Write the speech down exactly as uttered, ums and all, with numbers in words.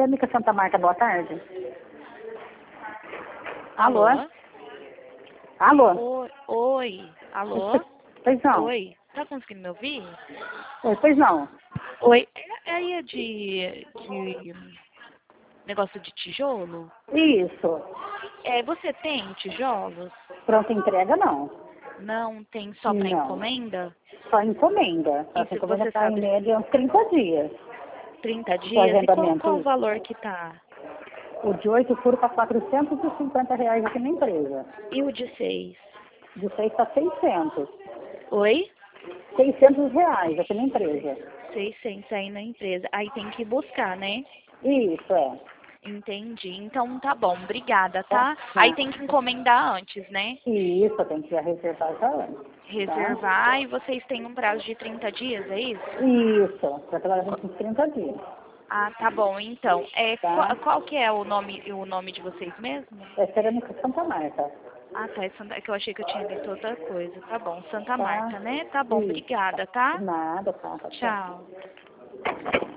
Cerâmica Santa Marta, boa tarde. Alô? Alô? Oi, oi, alô? Pois não. Oi, tá conseguindo me ouvir? Oi, pois não. Oi, é aí é de, de negócio de tijolo? Isso. É, você tem tijolos? Pronta entrega, não. Não, tem só para Não. encomenda? Só encomenda. E Essa se encomenda você está em sabe média uns trinta dias. trinta O dias? E qual, agendamento. qual o valor que tá? O de oito furo está quatrocentos e cinquenta reais aqui na empresa. E o de seis? De seis está seiscentos. Oi? seiscentos reais aqui na empresa. seiscentos aí na empresa. Aí tem que buscar, né? Isso, é. Entendi. Então tá bom, obrigada, Tá? tá? Aí Tá. tem que encomendar antes, né? Isso, tem que reservar já antes. Tá? Reservar e vocês têm um prazo de trinta dias, é isso? Isso, para trabalhar uns trinta dias. Ah, tá bom. Então, é, Tá? qual, qual que é o nome, o nome de vocês mesmo? É Cerâmica Santa Marta. Ah, tá. É, Santa, é que eu achei que eu tinha visto outra coisa. Tá bom. Santa Tá? Marta, né? Tá bom. Isso. Obrigada, tá? Nada, tá, tá, tá. Tchau.